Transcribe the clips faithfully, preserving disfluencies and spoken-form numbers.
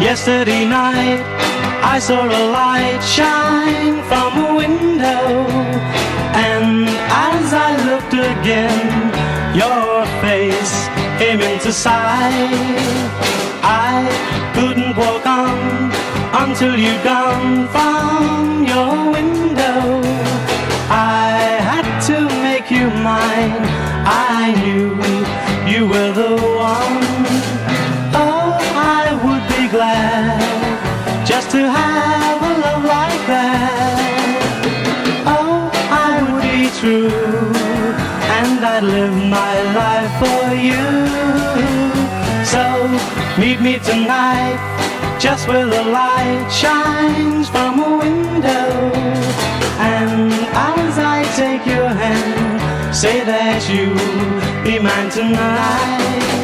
Yesterday night I saw a light shine from a window, and as I looked again, your face came into sight. I couldn't walk on until you'd gone from your window. I had to make you mine. I knew you were the one. Oh, I would be glad just to have a love like that. Oh, I would be true, and I'd live my life for you. So meet me tonight, just where the light shines from a window. And as I take your hand, say that you'll be mine tonight.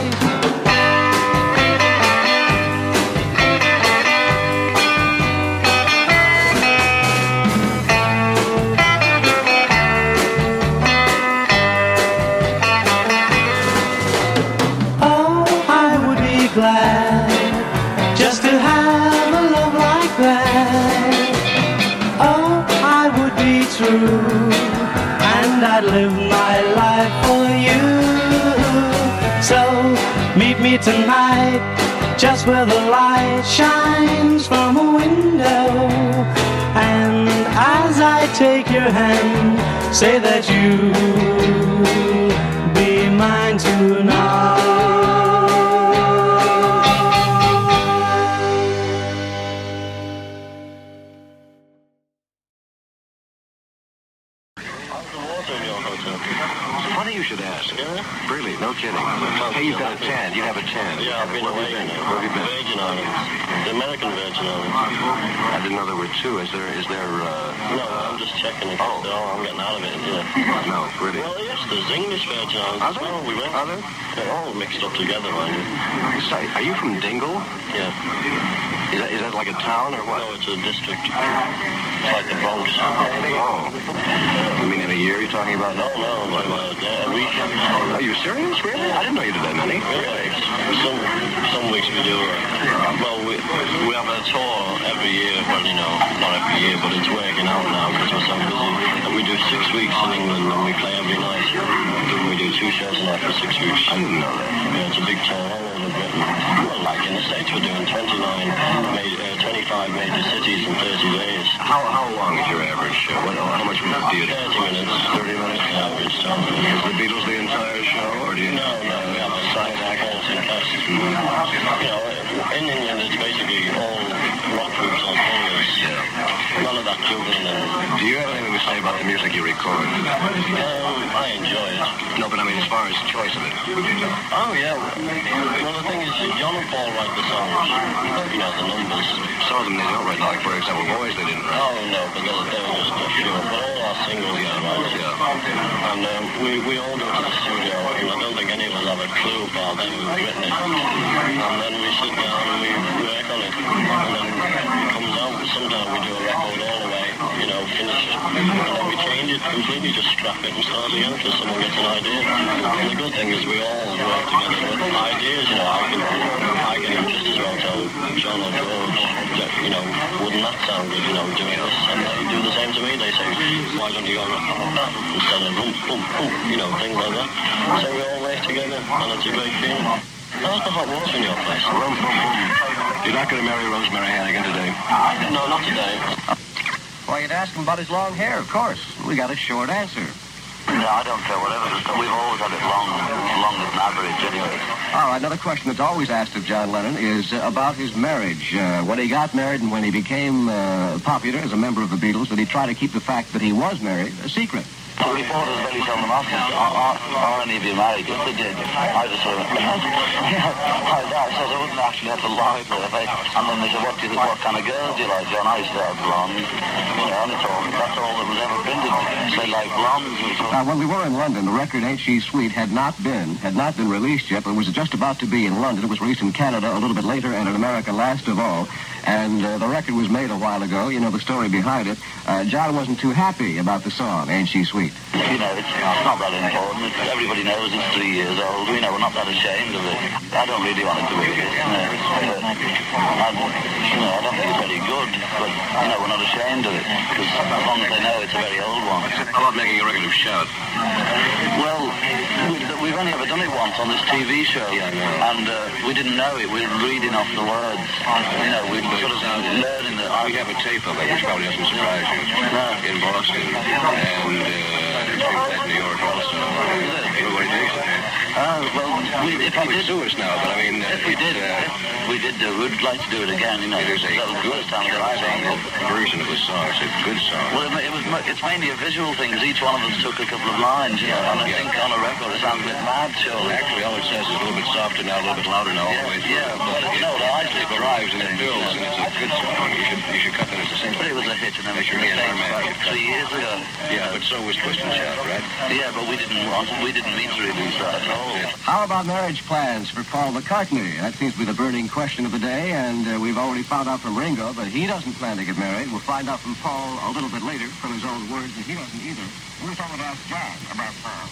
Glad just to have a love like that. Oh, I would be true, and I'd live my life for you. So meet me tonight, just where the light shines from a window. And as I take your hand, say that you'll be mine tonight. Funny you should ask. Yeah? Really, no kidding. Hey, you've got a tan. You have a tan. Yeah, I've been Where away. have you been? Where have you been? Virgin Islands. The American Virgin Islands. I didn't know there were two. Is there, is there, uh... No, I'm just checking if Oh. oh, I'm getting out of it, yeah. No, really. Well, yes, there's English Virgin Islands Are as there? well. We went. Are there? They're all mixed up together, mind you. Say, are you from Dingle? Yeah. Is that, is that like a town or what? No, it's a district. It's like the Bronx. Oh. You mean in a year you're talking about? No, no, like uh, a week. Are you serious? Really? I didn't know you did that many. Really? Some, some weeks we do, uh, well, we, we have a tour every year. Well, you know, not every year, but it's working out now because we're so busy. And we do six weeks in England and we play every night. We do two shows a night for six weeks. I didn't know that. Yeah, it's a big tour all over Britain. Well, like in the States, we're doing twenty-nine, major, uh, twenty-five major cities in thirty days. How how long is your average show? What, how much do you do? thirty minutes. thirty minutes? Average time. Is the Beatles the entire show, or do you... No, no, we have a side act, and cast. You know, in England, it's basically all rock groups and singers. None of that juggling and... Do you have anything to say about the music you record? Um, I enjoy it. No, but I mean as far as choice of it. Oh, yeah. Well, the thing is, John and Paul write the songs. You know, the numbers. Some of them they don't write, like, for example, Boys they didn't write. Oh, no, but they're, they're just a few. But all our singles, yeah, right? Yeah. And um, we, we all go to the studio, and I don't think any of us have a clue about them who've written it. And then we sit down and we work on it. And then it comes out. Sometimes we do a record all the way, you know, finished. And then we change it completely, just scrap it and start again until someone gets an idea. And the good thing is we all work together with ideas, you know. I can, I can just as well tell John or George that, you know, wouldn't that sound good, you know, doing this? And they do the same to me. They say, why don't you go instead of boom, boom, boom, you know, things like that. So we all work together, and it's a great feeling. How's the hot water in your place? Boom, boom, boom. You're not going to marry Rosemary Hannigan today? No, not today. Well, you'd ask him about his long hair, of course. We got a short answer. No, I don't care, whatever. We've always had it long, longer than average anyway. All right, another question that's always asked of John Lennon is uh, about his marriage. Uh, when he got married and when he became uh, popular as a member of the Beatles, did he try to keep the fact that he was married a secret? The reporters very seldom asked us, are, are, are any of you married? If they did, I just sort of, yeah, I, I said I wouldn't actually have to lie to it. And then they said, what do you think, what kind of girl do you like, John? I said, blonde. You know, and it's all, that's all that was ever been. printed, say, like blondes and stuff. Uh, when we were in London, the record Ain't She Sweet had not been had not been released yet, but it was just about to be in London. It was released in Canada a little bit later and in America last of all. And uh, the record was made a while ago. You know the story behind it. Uh, John wasn't too happy about the song, Ain't She Sweet? You know, it's, it's not that important. It's, everybody knows it's three years old. You know, we're not that ashamed of it. I don't really want it to be this. You know, but, I, you know, I don't think it's very good, but, you know, we're not ashamed of it, because as long as they know it's a very old one. How about making a record of Shout? Well, we, we've only ever done it once on this T V show, Yeah, I know. and uh, we didn't know it. We were reading off the words. You know, we sort of learning that. We have a tape of it, which probably doesn't surprise you. No. In Boston, and uh, it's been played in New York also. Everybody takes it. Oh, well, we, if we Probably did, sue us now, but I mean... if we did, Uh, if we did do it, we'd like to do it again, you know. It is a That was the good, first time we ever sang it. version of the song. It's a good song. Well, it, it was, mo- it's mainly a visual thing, because each one of us took a couple of lines, you know, and I Yeah. think on a record it sounds a bit mad, surely. Actually, all it says is a little bit softer now, a little bit louder now, all the way through. Yeah, but you know, the eyes It drives and it builds, and it's a good song. You should, you should cut that as a single. But it was a hit, and then we Make should your have name about automatic. three years ago. Yeah, but so was Twist and Shout, right? Yeah, but we didn't want, we didn't mean to release that at all. How about marriage plans for Paul McCartney? That seems to be the burning question of the day, and uh, we've already found out from Ringo that he doesn't plan to get married. We'll find out from Paul a little bit later from his own words that he doesn't either. We're going to ask John about Paul.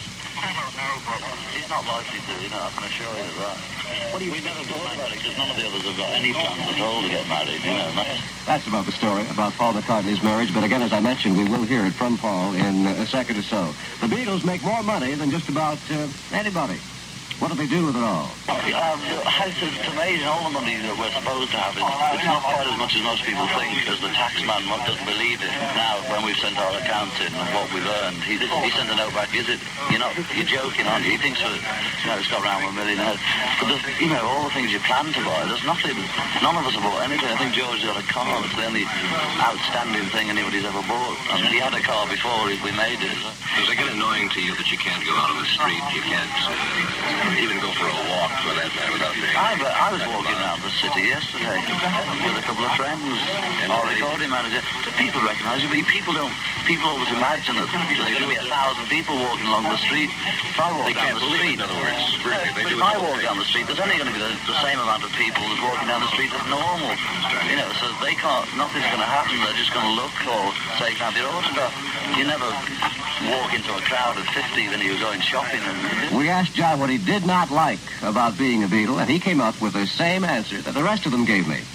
I don't know, but he's not likely to, you know, I can assure you of that. What do you we never thought about it, because none of the others have got any plans at all to get married, you know. That's, That's about the story, about Paul McCartney's marriage. But again, as I mentioned, we will hear it from Paul in a second or so. The Beatles make more money than just about uh, anybody. What do they do with it all? Um, it's, it's amazing, all the money that we're supposed to have. It's, it's not quite as much as most people think, because the tax man doesn't believe it. Now, when we've sent our accounts in and what we've earned, he, he sent a note back, is it, you're not, you're joking, aren't you? He thinks, that, you know, it's got around a million heads. But, there's, you know, all the things you plan to buy, there's nothing, none of us have bought anything. I think George got a car, it's the only outstanding thing anybody's ever bought. And he had a car before we made it. Does it get annoying to you that you can't go out on the street, you can't uh, even go for a walk for that matter without being... I, I was walking around the city yesterday with a couple of friends, our recording manager. Do people recognise you? But people don't. People always imagine that there's going to be a thousand people walking along the street. If I walk They down can't the believe it, street, in other words. Really, they but do if it I all walk the down the street, there's only going to be the, the same amount of people as walking down the street as normal. You know, so they can't. Nothing's going to happen. They're just going to look or say, "Can I have your autograph?" You never walk into a crowd of fifty when you were going shopping. And We asked John what he did not like about being a Beatle, and he came up with the same answer that the rest of them gave me.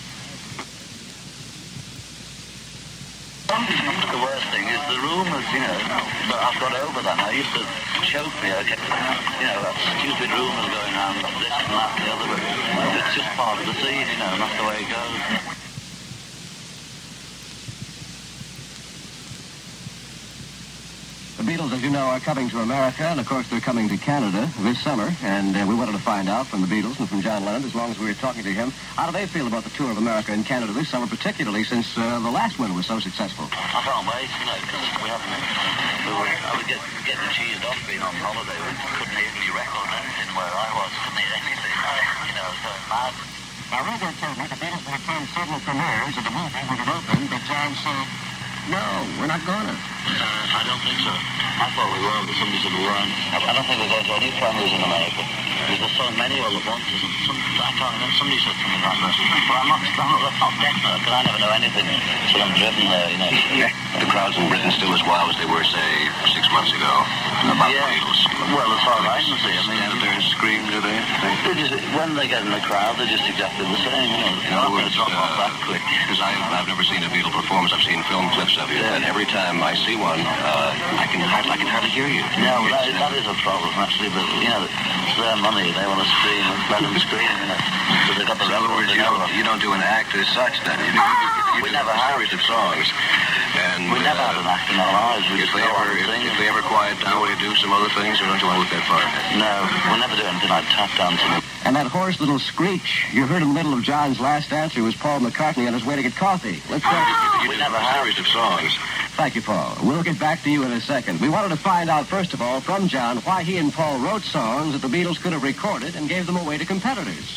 the worst thing is the rumours, you know. But I've got over that. I used to choke me. I kept, you know, that stupid rumours going around, this and that and the other. But it's just part of the scene, you know, and that's the way it goes. The Beatles, as you know, are coming to America, and of course they're coming to Canada this summer, and uh, we wanted to find out from the Beatles and from John Lennon, as long as we were talking to him, how do they feel about the tour of America and Canada this summer, particularly since uh, the last one was so successful? I can't wait, you know, because we haven't, we were, I was get, getting cheesed off being on holiday. We couldn't hear any record or anything where I was, couldn't hear anything, you know, it was going mad. Now, Ringo told me the Beatles would attend several premieres of the movie when it opened, but John said, no, we're not going to. Uh, I don't think so. I thought we were, but somebody said we weren't. I don't think we're going to any premieres in America. Because there's so many all at once, isn't there? Some, I can't remember, somebody said something like that. But I'm not, I'm not, that's not definite, because I never know anything. So I'm driven there, you know. The crowds in Britain still as wild as they were, say, six months ago about Yeah. the Beatles. Well, as far as I can see, I mean... Stand there and scream, do they? They just, when they get in the crowd, they're just exactly the same, you know. In They're other not going words, to drop off that quick. because I've, I've never seen a Beatle performance. I've seen film clips of you, Yeah. and every time I see one, uh, I can hardly, I can hardly hear you. Yeah, well, that, that is a problem, actually, but, you know, it's their money. They want to scream, let them scream, you know, because they've got the In other words, records. you don't, you don't do an act as such, then. You, you, you We do never a have. series of songs. And, We never had uh, an act in our lives. We If just they go on ever, and if, sing. if they ever quiet down, will you do some other things, or don't you want to look that far ahead? No, we'll never do anything like tap dancing. And that hoarse little screech you heard in the middle of John's last answer was Paul McCartney on his way to get coffee. Let's go. You We do never a have. series of songs. Thank you, Paul. We'll get back to you in a second. We wanted to find out, first of all, from John, why he and Paul wrote songs that the Beatles could have recorded and gave them away to competitors.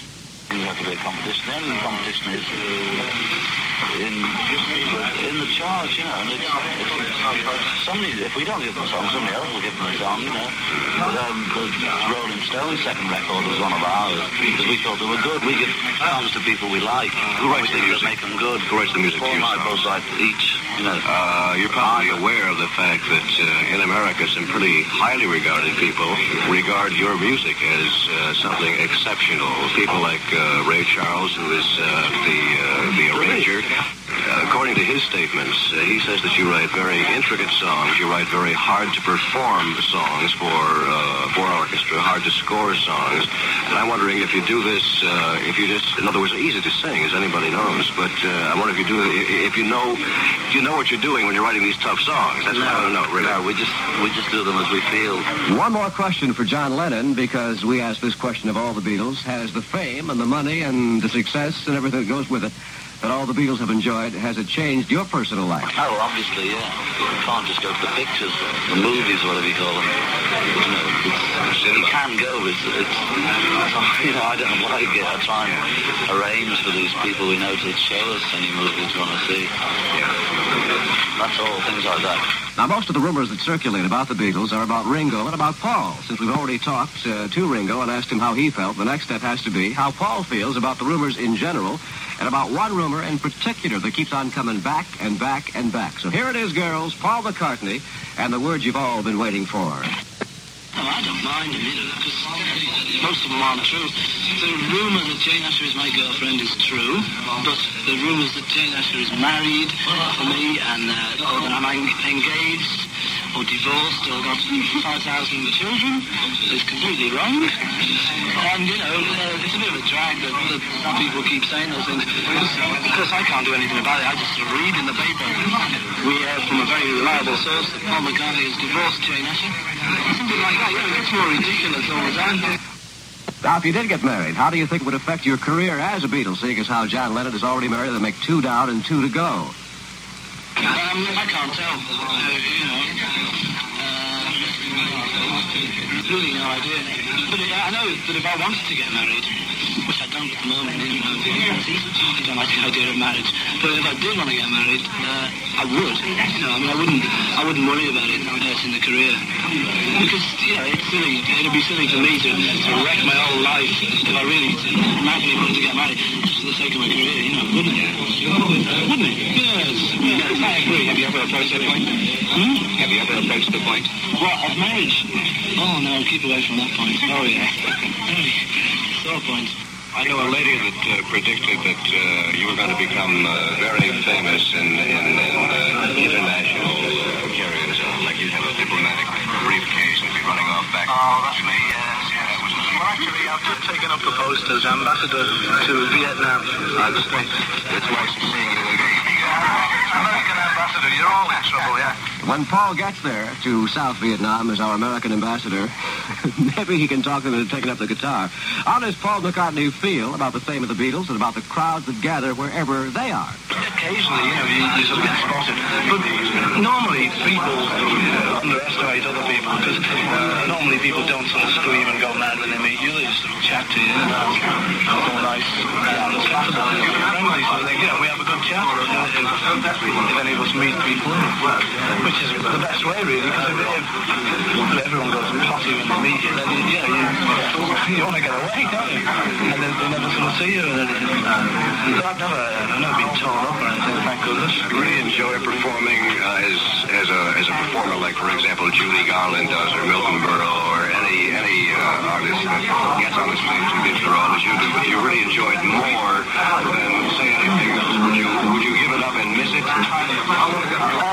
You have to be a competition. The only competition is uh, in in the charge, you know. And it's, it's, somebody, if we don't give them a song, somebody else will give them a song, you know. Um, the Rolling Stones' second record was one of ours because we thought they were good. We give songs to people we like. Who writes the music? Make them good. Who writes the music Paul to and your I both songs? write each, you know. Uh, you're probably aware of the fact that uh, in America some pretty highly regarded people regard your music as uh, something exceptional. People like uh, Ray Charles, who is uh, the uh, the arranger. Uh, according to his statements, uh, he says that you write very intricate songs. You write very hard-to-perform songs for uh, for orchestra, hard-to-score songs. And I'm wondering if you do this, uh, if you just, in other words, easy to sing, as anybody knows. But uh, I wonder if you do, if you know, if you know what you're doing when you're writing these tough songs. That's no, what I want to know. Really. No, we just we just do them as we feel. One more question for John Lennon, because we asked this question of all the Beatles. Has the fame and the money and the success and everything that goes with it that all the Beatles have enjoyed, has it changed your personal life? Oh, obviously, yeah. You can't just go to the pictures, the movies, whatever you call them. You know, it's, you can go. It's, it's, you know, I don't like it. I try and arrange for these people we know to show us any movies we want to see. That's all, things like that. Now, most of the rumors that circulate about the Beatles are about Ringo and about Paul. Since we've already talked uh, to Ringo and asked him how he felt, the next step has to be how Paul feels about the rumors in general and about one rumor in particular that keeps on coming back and back and back. So here it is, girls, Paul McCartney and the words you've all been waiting for. No, I don't mind him, you know, because most of them aren't true. The rumour that Jane Asher is my girlfriend is true, but the rumours that Jane Asher is married for me and uh, or that I'm engaged or divorced or got five thousand children is completely wrong. And, you know, uh, it's a bit of a drag that, that people keep saying those things, because, because I can't do anything about it. I just read in the paper. We heard from a very reliable source that Paul McCartney has divorced Jane Asher. Something like that, you know, it gets more ridiculous all the time. Now, if you did get married, how do you think it would affect your career as a Beatle, seeing as how John Lennon is already married, they make two down and two to go? Um, I can't tell. Uh, you know, uh, really no idea. But uh, I know that if I wanted to get married, which I don't at the moment, you know, I don't like the idea of marriage. But if I did want to get married, uh, I would. You know, I mean, I wouldn't, I wouldn't worry about it hurting the career, because you know, it's silly. It'd be silly for me to, to wreck my whole life if I really madly wanted to get married just for the sake of my career. You know, wouldn't it? Wouldn't it? Yes. Yes, I agree. Have you ever approached the point? Hmm? Have you ever approached the point? What, of marriage? Oh no, keep away from that point. Oh yeah. Sore point. I know a lady that uh, predicted that uh, you were going to become uh, very famous in, in, in uh, international uh, carriers, uh, like you'd have a diplomatic briefcase and be running off back. Oh, that's me, yes, yes. Well, actually, I've just taken up a post as ambassador to Vietnam. It's nice seeing you again. American ambassador, you're all in trouble, yeah. When Paul gets there to South Vietnam as our American ambassador, maybe he can talk them into taking up the guitar. How does Paul McCartney feel about the fame of the Beatles and about the crowds that gather wherever they are? Occasionally, you know, you, you sort of get spotted. But normally, people underestimate other people, because uh, normally people don't sort of scream and go mad when they meet you. They just sort of chat to you, and uh, all nice, and sensible, and friendly. So they, you know, we have a good chat. If, if any of us meet people, which is the best way, really, because if, if everyone goes potty when they meet you, then you, you know, you, you want to get away, don't you? And then they never sort of see you or anything. So I've never, I've never been torn up or anything, thank goodness. Really enjoy performing uh, as as a as a performer, like for example Judy Garland does, or Milton Berle, or any any uh, artist that gets on the stage and gives their all as you do. But you really enjoy it more than say anything else. Would you would you give it up and miss it? Uh,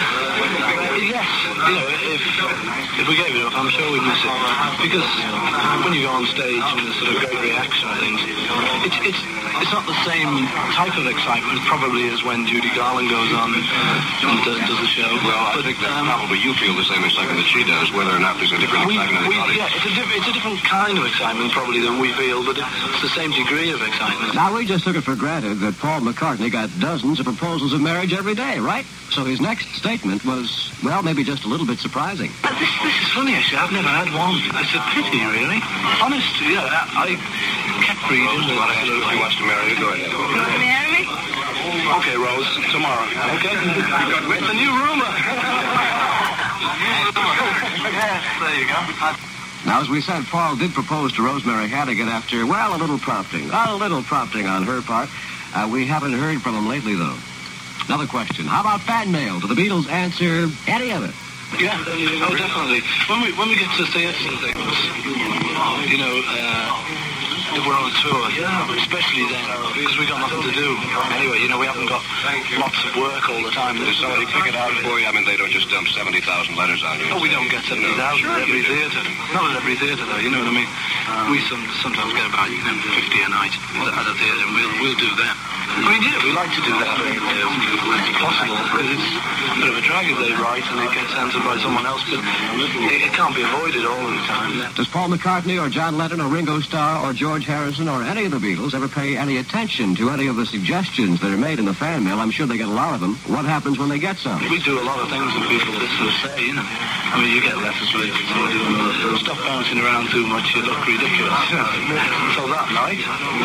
yes, you know, if if we gave it up, I'm sure we'd miss it, because when you go on stage and there's sort of great reaction and things, it's it's it's not the same type of excitement probably as when Judy Garland goes on and does, does the show. Well, I but, think that um, probably you feel the same excitement that she does, whether or not there's a different we, excitement in we, the audience. yeah, it's a, diff- it's a different kind of excitement probably than we feel, but it's the same degree of excitement. Now, we just took it for granted that Paul McCartney got dozens of proposals of marriage every day, right? So his next statement was, well, maybe just a little bit surprising. But this, this is funny, actually. I've never had one. It's a pity, really. Honest. just, yeah, I, I kept reading. Rose, he wants to marry you. Go ahead. Marry me? Okay, Rose, tomorrow. Okay? It's a new rumor. Yes, there you go. Now, as we said, Paul did propose to Rosemary Hannigan after, well, a little prompting. A little prompting on her part. Uh, we haven't heard from him lately, though. Another question. How about fan mail? Do the Beatles answer any of it? Yeah, oh, definitely. When we when we get to theatres and things, you know, uh, if we're on a tour, especially then, because we got nothing to do. Anyway, you know, we haven't got lots of work all the time. Does somebody pick it out for you? I mean, they don't just dump seventy thousand letters on you. Oh, we don't get seventy thousand at every theatre. Not at every theatre, though, you know what I mean? We some, sometimes get about, you know, fifty a night at a theatre, and we'll, we'll do that. I mean, yeah, we like to do that if possible, because it's a bit of a drag if they write and it gets answered by someone else, but it, it can't be avoided all the time. Does Paul McCartney or John Lennon or Ringo Starr or George Harrison or any of the Beatles ever pay any attention to any of the suggestions that are made in the fan mail? I'm sure they get a lot of them. What happens when they get some? We do a lot of things that people listen to say, you know. I mean, you get letters with stuff bouncing around too much, you look ridiculous. So that night,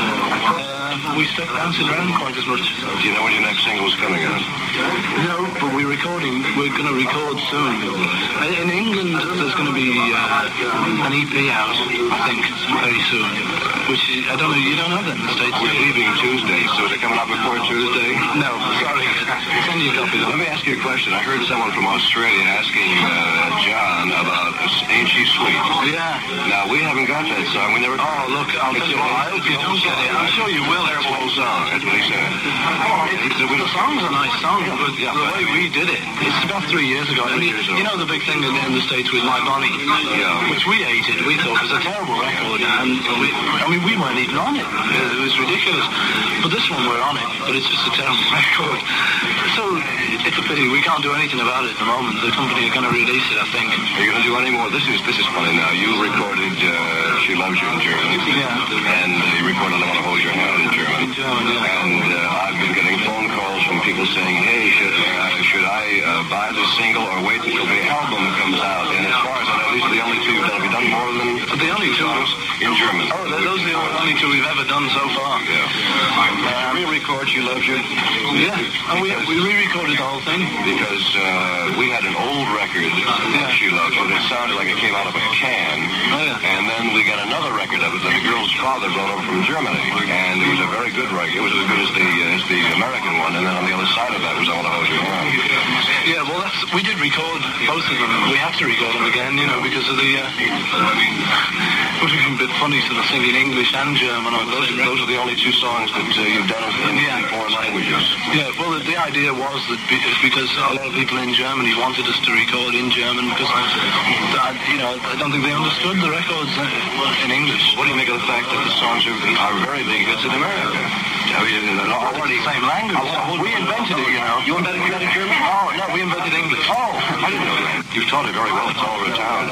uh, we stop bouncing around quite as much. Do you know when your next single's coming out? No, but we're recording. We're going to record soon. In England, there's going to be uh, an E P out, I think, very soon. Which I don't know. You don't have that in the States. We're leaving Tuesday, so is it coming out before Tuesday? No, sorry. Send you a copy. Let me ask you a question. I heard someone from Australia asking uh, John about uh, Ain't She Sweet? Yeah. Now, we haven't got that song. We never... Oh, look, I'll tell you what. I hope you don't get it. I'm sure you will. Terrible whole song. That's what he said. The, the song's a nice song, but yeah, the way we did it, it's about three years ago. I mean, you know the big thing in, in the States with My Bonnie? Yeah. Which we hated, we thought was a terrible record. And we, I mean, we weren't even on it. It was ridiculous. But this one, we're on it, but it's just a terrible record. So, it's a pity. We can't do anything about it at the moment. The company are going to release it, I think. Are you going to do any more? This is this is funny now. You recorded uh, She Loves You in German. Yeah. And uh, you recorded I Want to Hold Your Hand in German. In German, yeah. And uh, I've been getting phone calls from people saying, hey, should, uh, should I uh, buy the single or wait until the album comes out? And as far as I know, these are the only two you've done. Have you done more than the only two songs in German? Oh, those are the only two we've ever done so far. Yeah. Uh, re-record She Loves You? Yeah. And we, we re-recorded the whole thing. Because uh, we had an old record of Yeah. She Loves You. It sounded like it came out of a can. Oh, yeah. And then we got another record of it that the girl's father brought over from Germany. And it was a very good record. It was as good as the uh, as the American one. And then on the other side of that was I Want to Hold Your Hand. Yeah, well, that's, we did record both of them. We have to record them again, you know, because of the... Uh, it would be a bit funny sort of singing English and German on Those, those. those are the only two songs that uh, you've done in Yeah. foreign languages. Yeah, well, the, the idea was that be, it's because a lot of people in Germany wanted us to record in German because, uh, you know, I don't think they understood the records uh, in English. What do you make of the fact that the songs are, are very big hits in America? I mean, they're not Already same language. We invented it, you know. You invented, you invented German? Oh, no, we invented English. Oh, I didn't know that. You've taught it very well. It's all over town.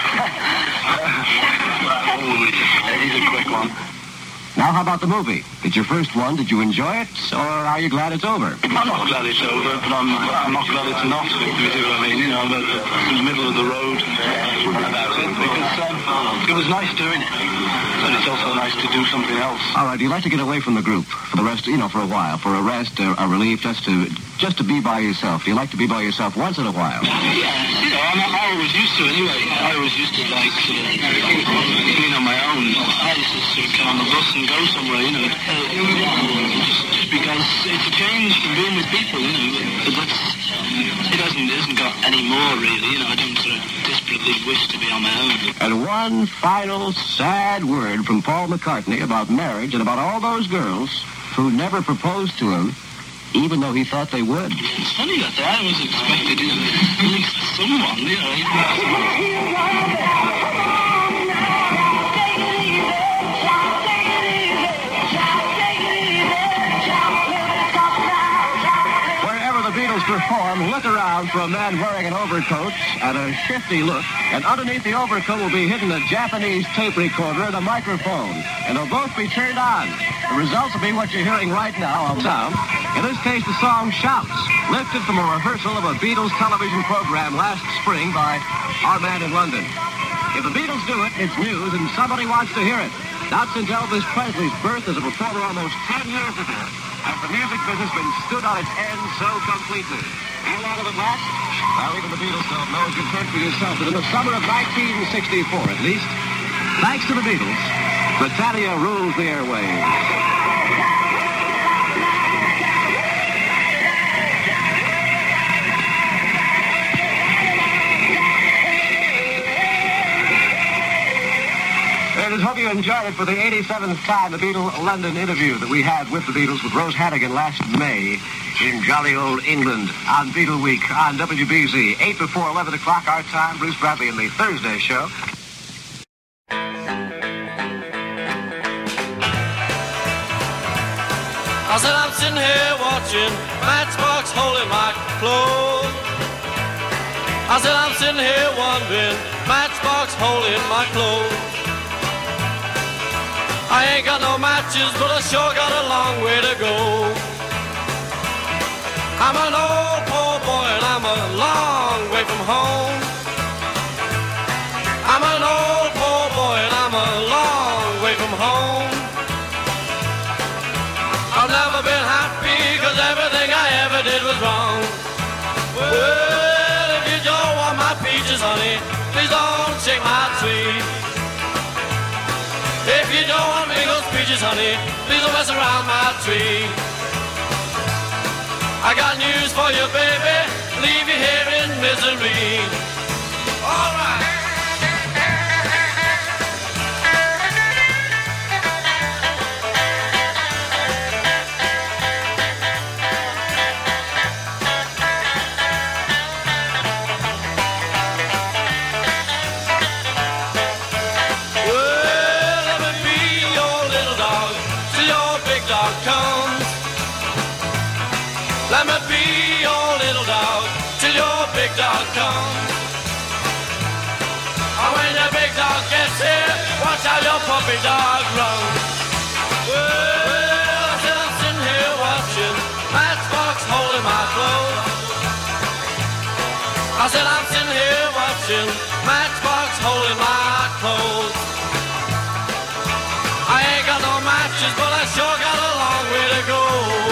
Oh, he's a quick one. Now, how about the movie? It's your first one. Did you enjoy it, or are you glad it's over? I'm not glad it's over, but I'm, I'm not glad it's not, if you see what I mean. You know, I'm in the middle of the road about it, because um, it was nice doing it, but it's also nice to do something else. All right, do you like to get away from the group for the rest, you know, for a while, for a rest, a, a relief, just to just to be by yourself? Do you like to be by yourself once in a while? Yeah, you know, I'm, I always used to anyway. I always used to like sort of being on my own. I used to sort of get on the bus and go somewhere, you know, uh, just, just because it's a change from being with people, you know. But that's, it hasn't, it hasn't got any more, really, you know. I don't sort of desperately wish to be on my own. And one final sad word from Paul McCartney about marriage and about all those girls who never proposed to him, even though he thought they would. It's funny that I always expected, you know, at least someone, you know. Perform, look around for a man wearing an overcoat and a shifty look, and underneath the overcoat will be hidden a Japanese tape recorder and a microphone, and they'll both be turned on. The results will be what you're hearing right now on sound. In this case, the song Shouts, lifted from a rehearsal of a Beatles television program last spring by our man in London. If the Beatles do it, it's news, and somebody wants to hear it. Not since Elvis Presley's birth as a performer almost ten years ago has the music business been stood on its end so completely. How long will it last? Well, even the Beatles don't know. You can think for yourself. But in the summer of nineteen sixty-four, at least, thanks to the Beatles, Britannia rules the airwaves. I hope you enjoyed it for the eighty-seventh time, the Beatle London interview that we had with the Beatles with Rose Hannigan last May in jolly old England on Beatle Week on W B Z. eight before eleven o'clock our time, Bruce Bradley in the Thursday show. I said I'm sitting here watching Matchbox holding my clothes. I said I'm sitting here wondering, Matchbox holding my clothes. I ain't got no matches, but I sure got a long way to go. I'm an old poor boy and I'm a long way from home. I'm an old poor boy and I'm a long way from home. I've never been happy cause everything I ever did was wrong. Well, if you don't want my peaches, honey, please don't shake my tree. If you don't want me those peaches, honey, please don't mess around my tree. I got news for you, baby, leave you here in misery. All right. Let me be your little dog till your big dog comes. And when the big dog gets here, watch how your puppy dog runs. Well, I said I'm sitting here watching Matchbox holding my clothes. I said I'm sitting here watching Matchbox holding my clothes. I ain't got no matches, but I sure got a long way to go.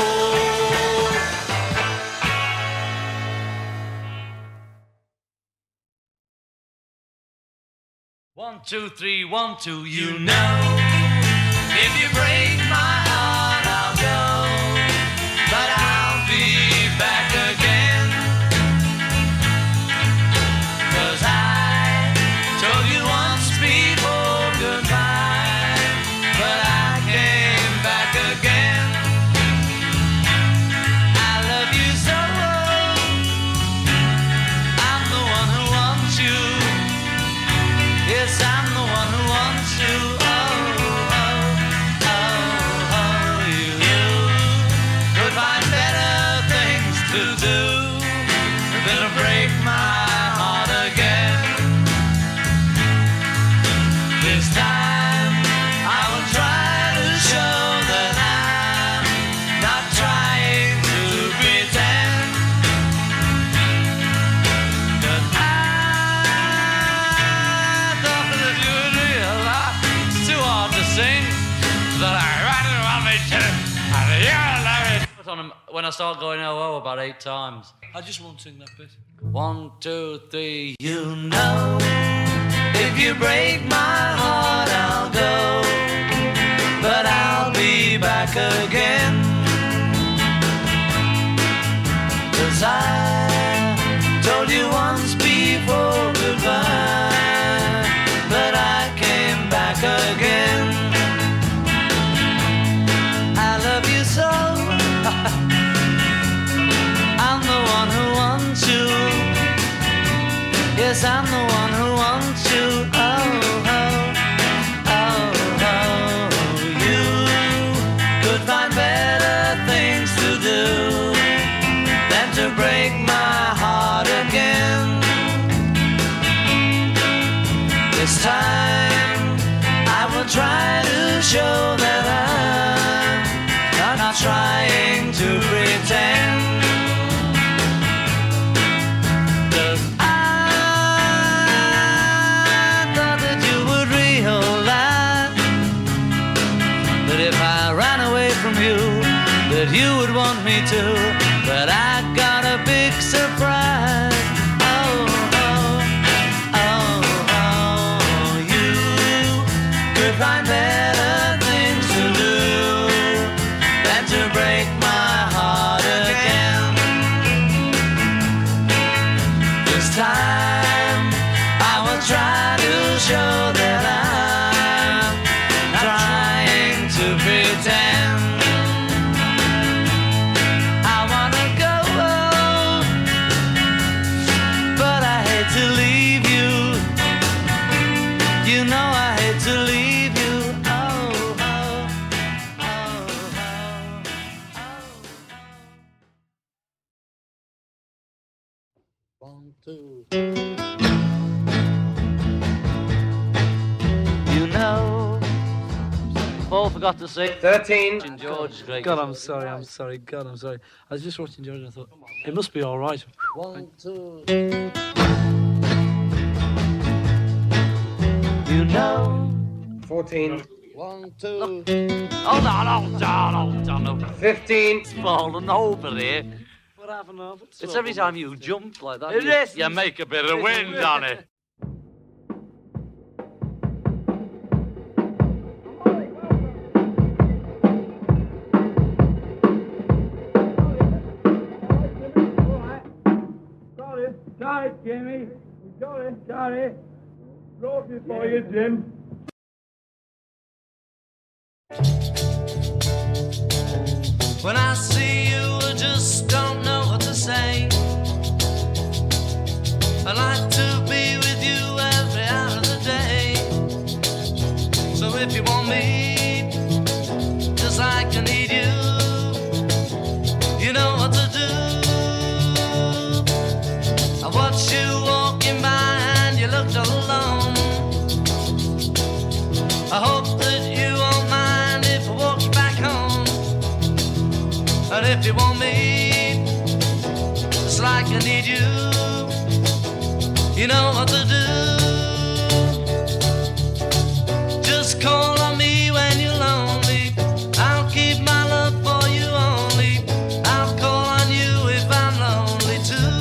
One, two, three, one, two, you know. If you break my heart, I'll go, but I'll be back again. 'Cause I told you once before goodbye, but I came back again. I love you so, I'm the one who wants you. Yes, I'm the one who wants you. Oh, oh, oh, oh, you, you could find better things to do than to break my heart again. This time I will try to show that I'm not trying to pretend. But I sing that I really want me to, and you love it. Put on them when I start going oh oh about eight times. I just won't sing that bit. One, two, three. You know, if you break my heart, I'll go, but I'll be back again. 'Cause I told you once before goodbye, but I came back again. I love you so. I'm the one who wants you. Yes, I'm the one who wants you. Oh, oh, oh, oh. You could find better things to do than to break my heart again. This time I will try to show that I'm not trying to pretend. 'Cause I thought that you would want me to, but I got a big surprise. Oh, oh, oh, oh, you could find better things to do than to break my heart again. This time I will try to show that I'm trying to pretend. I wanna go, but I hate to leave you. You know I hate to leave you. Oh, oh, oh, oh, oh. One, two. You know, Paul forgot to say thirteen. George. Great. God, I'm sorry, I'm sorry. God, I'm sorry. I was just watching George and I thought, it must be all right. One, two. You know. fourteen. One, two. Hold on, hold on, hold on. hold on. fifteen. It's falling over here. What happened now? It's every time you jump like that. It you, is. you make a bit of wind on it. Got it, Jimmy. Got it, got it. Roll it for you, Jim. When I see you, I just don't know what to say. I like to be with you every hour of the day. So if you want me, just like I need you, you know what to do. I watched you walking by and you looked all alone. I hope that you won't mind if I walk you back home. And if you want me, just like I need you, you know what to do. Just call on me when you're lonely. I'll keep my love for you only. I'll call on you if I'm lonely too.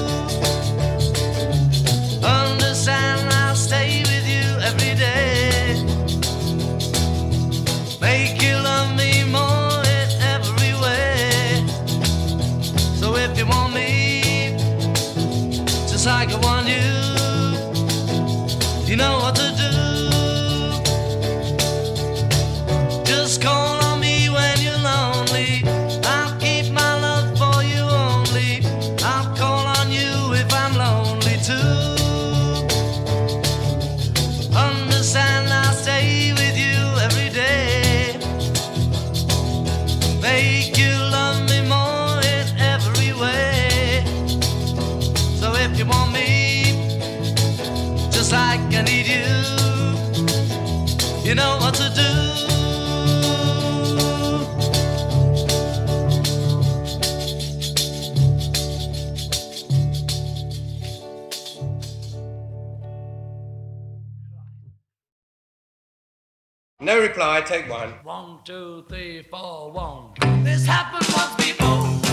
Understand, I'll stay with you every day. Make you love me more in every way. So if you want me, just like I want you, you know what to do. Just call on me when you're lonely. I'll keep my love for you only. I'll call on you if I'm lonely too. Understand, I'll stay with you every day. Make you love me more in every way. So if you want me, just like I need you, you know what to do. No reply, take one. One, two, three, four, one. This happened once before.